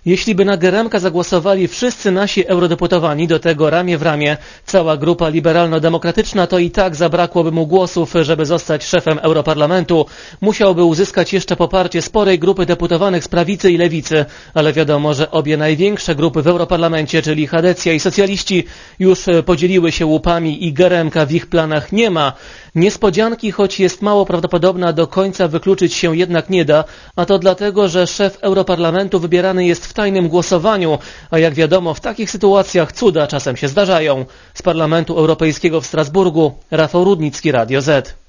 Jeśli by na Geremka zagłosowali wszyscy nasi eurodeputowani, do tego ramię w ramię cała grupa liberalno-demokratyczna, to i tak zabrakłoby mu głosów, żeby zostać szefem Europarlamentu. Musiałby uzyskać jeszcze poparcie sporej grupy deputowanych z prawicy i lewicy, ale wiadomo, że obie największe grupy w Europarlamencie, czyli Chadecja i socjaliści, już podzieliły się łupami i Geremka w ich planach nie ma. Niespodzianki, choć jest mało prawdopodobna, do końca wykluczyć się jednak nie da, a to dlatego, że szef Europarlamentu wybierany jest w tajnym głosowaniu, a jak wiadomo, w takich sytuacjach cuda czasem się zdarzają. Z Parlamentu Europejskiego w Strasburgu, Rafał Rudnicki, Radio Z.